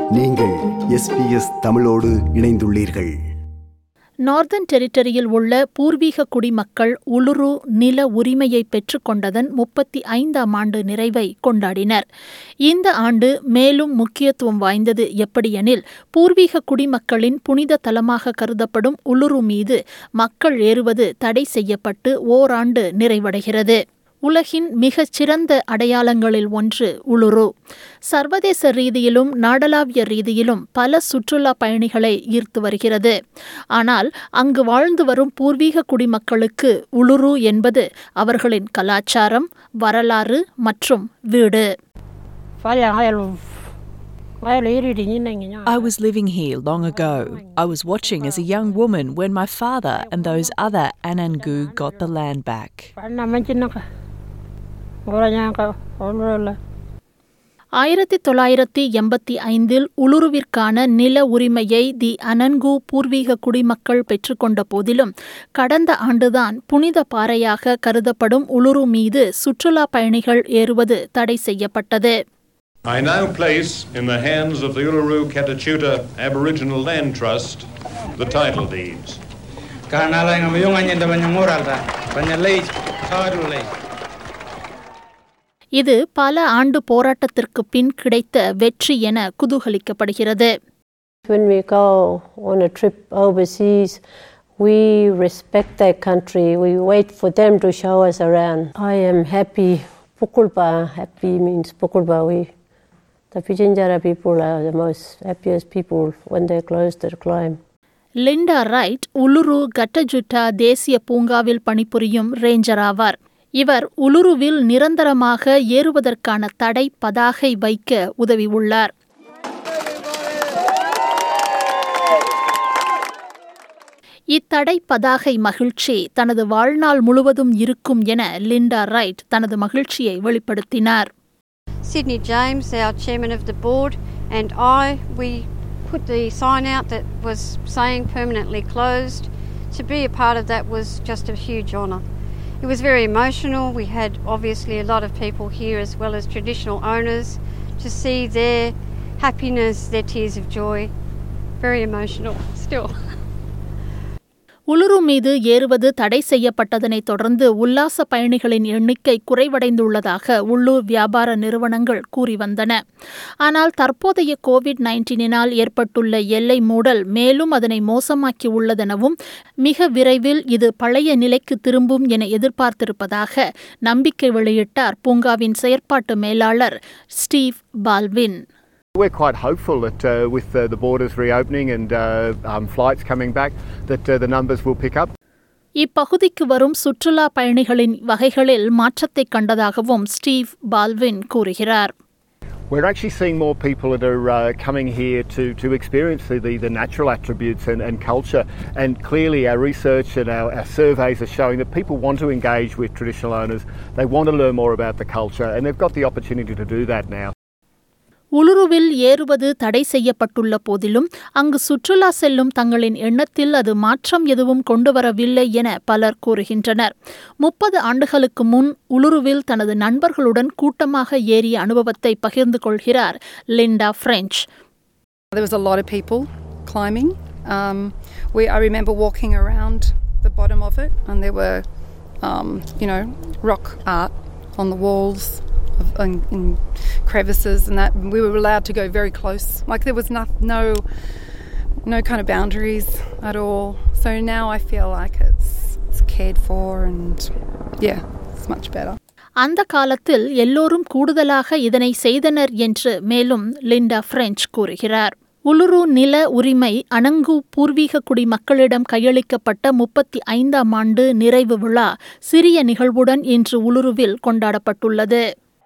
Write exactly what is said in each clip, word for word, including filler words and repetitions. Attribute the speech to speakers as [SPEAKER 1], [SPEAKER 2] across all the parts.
[SPEAKER 1] நீங்கள் S B S தமிழோடு இணைந்துள்ளீர்கள்.
[SPEAKER 2] நார்தர்ன் டெரிட்டரியில் உள்ள பூர்வீக குடிமக்கள் உலுரு நில உரிமையை பெற்றுக்கொண்டதன் முப்பத்தி ஐந்தாம் ஆண்டு நிறைவை கொண்டாடினர். இந்த ஆண்டு மேலும் முக்கியத்துவம் வாய்ந்தது எப்படியெனில், பூர்வீக குடிமக்களின் புனித தலமாக கருதப்படும் உலுரு மீது மக்கள் ஏறுவது தடை செய்யப்பட்டு ஓராண்டு நிறைவடைகிறது. உலகின் மிகச் சிறந்த அடையாளங்களில் ஒன்று உலுரு. சர்வதேச ரீதியிலும் நாடளாவிய ரீதியிலும் பல சுற்றுலா பயணிகளை ஈர்த்து வருகிறது. ஆனால் அங்கு வாழ்ந்து வரும் பூர்வீக குடிமக்களுக்கு உலுரு என்பது அவர்களின் கலாச்சாரம், வரலாறு மற்றும் வீடு.
[SPEAKER 3] I was living here long ago. I was watching as a young woman when my father and those other Anangu got the land back.
[SPEAKER 2] ஆயிரத்தி தொள்ளாயிரத்தி எண்பத்தி ஐந்தில் உலுருவிற்கான நில உரிமையை தி அனன்கு பூர்வீக குடிமக்கள் பெற்றுக்கொண்ட போதிலும், கடந்த ஆண்டுதான் புனித பாறையாக கருதப்படும் உலுரு மீது சுற்றுலா பயணிகள் ஏறுவது தடை செய்யப்பட்டது.
[SPEAKER 4] I now place in the hands of the Uluru Katachuta Aboriginal Land Trust the title deeds.
[SPEAKER 2] இது பல ஆண்டு போராட்டத்திற்கு பின் கிடைத்த வெற்றி என குதூகலிக்கப்படுகிறது.
[SPEAKER 5] When we go on a trip overseas, we respect their country. We wait for them to show us around. I am happy. Pukulba, happy means Pukulba. We, the Pitjantjatjara people are the most happiest people when they close their climb.
[SPEAKER 2] Linda Wright Uluru Kata Tjuta தேசிய பூங்காவில் பணிபுரியும் ranger ஆவார். இவர் உலுருவில் நிரந்தரமாக ஏறுவதற்கான தடை பதாகை வைக்க உதவி உள்ளார். இத்தடை பதாகை மகிழ்ச்சி தனது வாழ்நாள் முழுவதும் இருக்கும் என லிண்டா ரைட் தனது மகிழ்ச்சியை வெளிப்படுத்தினார்.
[SPEAKER 6] Sydney James, our chairman of the board, and I, we put the sign out that was saying permanently closed. To be a part of that was just a huge honour. It was very emotional. We had obviously a lot of people here as well as traditional owners to see their happiness, their tears of joy. Very emotional still.
[SPEAKER 2] Uluru மீது ஏறுவது தடை செய்யப்பட்டதனைத் தொடர்ந்து உல்லாச பயணிகளின் எண்ணிக்கை குறைவடைந்துள்ளதாக உள்ளூர் வியாபார நிறுவனங்கள் கூறி வந்தன. ஆனால் தற்போதைய கோவிட் நைன்டீனினால் ஏற்பட்டுள்ள எல்லை மூடல் மேலும் அதனை மோசமாக்கி உள்ளதெனவும், மிக விரைவில் இது பழைய நிலைக்கு திரும்பும் என எதிர்பார்த்திருப்பதாக நம்பிக்கை வெளியிட்டார் பூங்காவின் செயற்பாட்டு மேலாளர் Steve Baldwin.
[SPEAKER 7] We're quite hopeful that uh, with uh, the borders reopening and uh, um, flights coming back, that uh, the numbers will pick up.
[SPEAKER 2] இப்பகுதிக்கு வரும் சுற்றுலா பயணிகளின் வகைகளில் மாற்றத்தை கண்டதாகவும் ஸ்டீவ் பால்வின் கூறுகிறார்.
[SPEAKER 7] We're actually seeing more people that are uh, coming here to, to experience the, the, the natural attributes and, and culture. And clearly our research and our, our surveys are showing that people want to engage with traditional owners. They want to learn more about the culture, and they've got the opportunity to do that now.
[SPEAKER 2] உலுருவில் ஏறுவது தடை செய்யப்பட்டுள்ள போதிலும், அங்கு சுற்றுலா செல்லும் தங்களின் எண்ணத்தில் அது மாற்றம் எதுவும் கொண்டுவரவில்லை என பலர் கூறுகின்றனர். முப்பது ஆண்டுகளுக்கு முன் உலுருவில் தனது நண்பர்களுடன் கூட்டமாக ஏறிய அனுபவத்தை பகிர்ந்து கொள்கிறார் Linda French.
[SPEAKER 8] There was a lot of people climbing. Um, we, I remember walking around the bottom of it, and there were, um, you know, rock art on the walls. In, in crevices and that we were allowed to go very close, like there was no, no no kind of boundaries at all. So now I feel like it's it's cared for and yeah, it's much better.
[SPEAKER 2] அந்த காலத்தில் எல்லோரும் கூடுதலாக இதனை செய்தனர் என்று மேலும் Linda French கூறுகிறார். Uluru நில உரிமை அனங்கு பூர்வீக குடி மக்களிடம் கையளிக்கப்பட்ட முப்பத்தி ஐந்தாம் ஆண்டு நிறைவு விழா சிறிய நிகழ்வுடன் இன்று உலுருவில் கொண்டாடப்பட்டுள்ளது.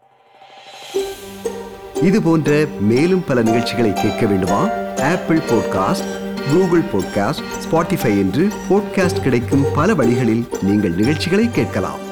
[SPEAKER 1] இது போன்ற மேலும் பல நிகழ்ச்சிகளை கேட்க வேண்டுமா? Apple podcast, Google podcast, Spotify என்று பாட்காஸ்ட் கிடைக்கும் பல வழிகளில் நீங்கள் நிகழ்ச்சிகளை கேட்கலாம்.